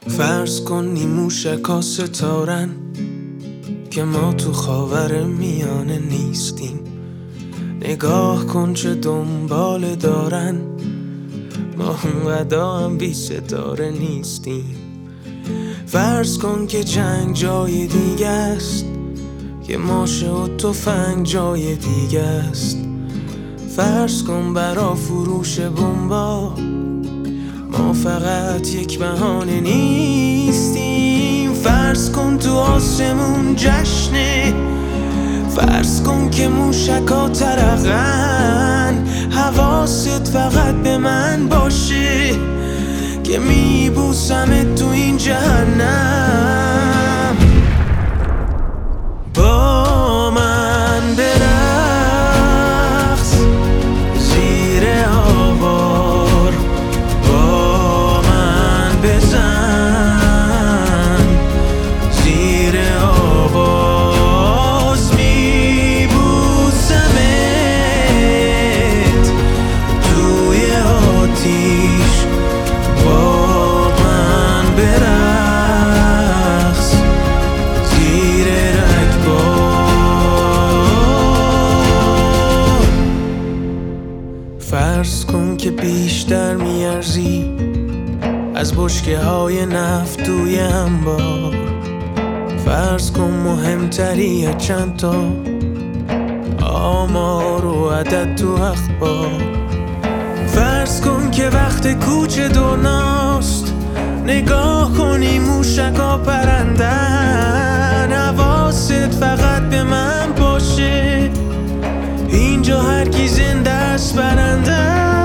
فرض کن موشکا ستارن که ما تو خاور میانه نیستیم. نگاه کن چه دنبال دارن، ما اونقدر هم بی ستاره نیستیم. فرض کن که جنگ جای دیگه است، که ماشه و تفنگ جای دیگه است. فرض کن برا فروش بمبا ما فقط یک بهانه نیستیم. فرض کن تو آسمون جشنه، فرض کن که موشکا ترقن. حواست فقط به من باشه که میبوسمت تو این جهنم. با من برقص زیر آوار، با من بزن زیر آواز. میبوسمت توی آتیش، با من برقص زیر رگبار. فرض کن که بیشتر میارزی از بشکه های نفت توی انبار. فرض کن مهمتری از چند تا آمار و عدد تو اخبار. فرض کن که وقت کوچه دنیاست، نگاه کنی موشکا پرندن. حواست فقط به من باشه اینجا هر کی زنده است برنده.